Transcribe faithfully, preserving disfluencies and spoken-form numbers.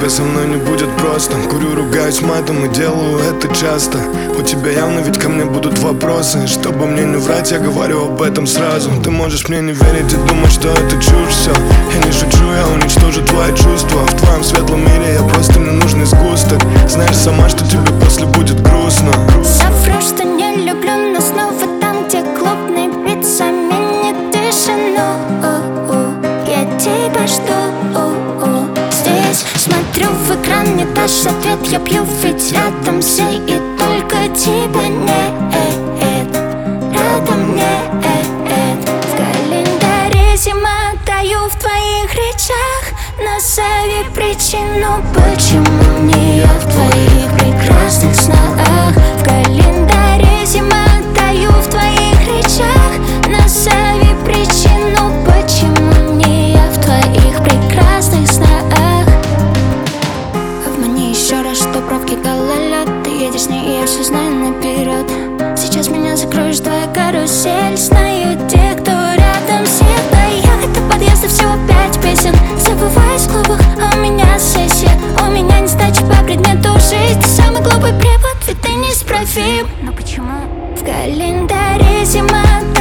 со мной не будет просто. Курю, ругаюсь матом и делаю это часто. У тебя явно ведь ко мне будут вопросы. Чтобы мне не врать, я говорю об этом сразу. Ты можешь мне не верить и думать, что это чушь все. Я не шучу, я уничтожу твои чувства. В твоем светлом мире я просто ненужный сгусток. Знаешь сама, что тебе после будет грустно. Совру, что не люблю, но снова там, где клубный бит заменит тишину. Я тебя жду. Здесь смотрю в экран, не дашь ответ. Я пью, ведь рядом все, и только тебя нет. Рядом нет. В календаре зима, таю в твоих речах. Назови причину, почему не я в твоих прекрасных снах. В календаре зима, таю в твоих речах. Назови причину, почему не я в твоих прекрасных снах. Обмани еще раз, что пробки гололед. Ты едешь с ней, и я все знаю наперед. Сейчас меня закроешь, твоя карусель. Знаю те, кто рядом всегда. Я это подъезда, всего пять песен. Забываюсь в клубах, а у меня сессия. У меня не сдача по предмету жизнь. Ты самый глупый препод, ведь ты неисправим. Но почему? В календаре зима.